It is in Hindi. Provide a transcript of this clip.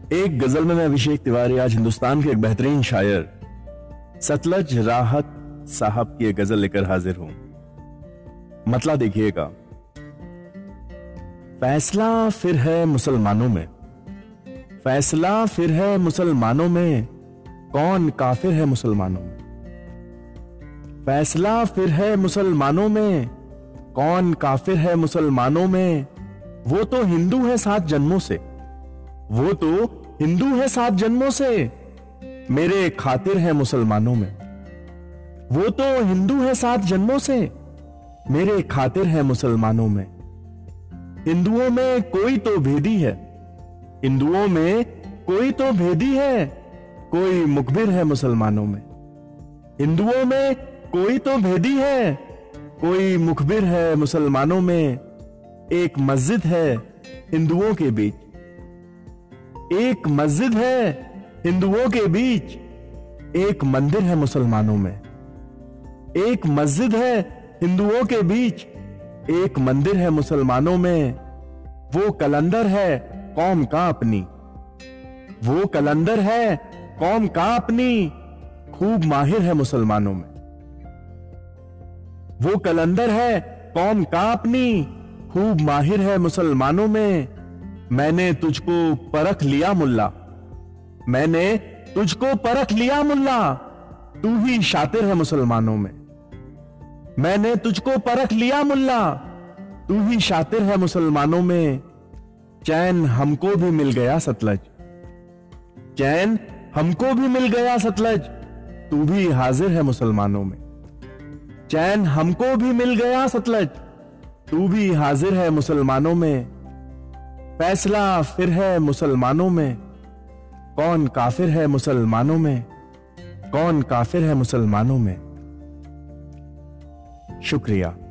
एक गजल में मैं अभिषेक तिवारी आज हिंदुस्तान के एक बेहतरीन शायर सतलज राहत साहब की एक गजल लेकर हाजिर हूं। मतला देखिएगा। फैसला फिर है मुसलमानों में, फैसला फिर है मुसलमानों में, कौन काफिर है मुसलमानों में। फैसला फिर है मुसलमानों में, कौन काफिर है मुसलमानों में। वो तो हिंदू है 7 जन्मों से, वो तो हिंदू है 7 जन्मों से, मेरे खातिर है मुसलमानों में। वो तो हिंदू है 7 जन्मों से, मेरे खातिर है मुसलमानों में। हिंदुओं में कोई तो भेदी है, हिंदुओं में कोई तो भेदी है, कोई मुखबिर है मुसलमानों में। हिंदुओं में कोई तो भेदी है, कोई मुखबिर है मुसलमानों में। एक मस्जिद है हिंदुओं के बीच, एक मस्जिद है हिंदुओं के बीच, एक मंदिर है मुसलमानों में। एक मस्जिद है हिंदुओं के बीच, एक मंदिर है मुसलमानों में। वो कलंदर है कौम का अपनी, वो कलंदर है कौम का अपनी, खूब माहिर है मुसलमानों में। वो कलंदर है कौम का अपनी, खूब माहिर है मुसलमानों में। मैंने तुझको परख लिया मुल्ला, मैंने तुझको परख लिया मुल्ला, तू ही शातिर है मुसलमानों में। मैंने तुझको परख लिया मुल्ला, तू ही शातिर है मुसलमानों में। चैन हमको भी मिल गया सतलज, चैन हमको भी मिल गया सतलज, तू भी हाजिर है मुसलमानों में। चैन हमको भी मिल गया सतलज, तू भी हाजिर है मुसलमानों में। फैसला फिर है मुसलमानों में, कौन काफिर है मुसलमानों में, कौन काफिर है मुसलमानों में। शुक्रिया।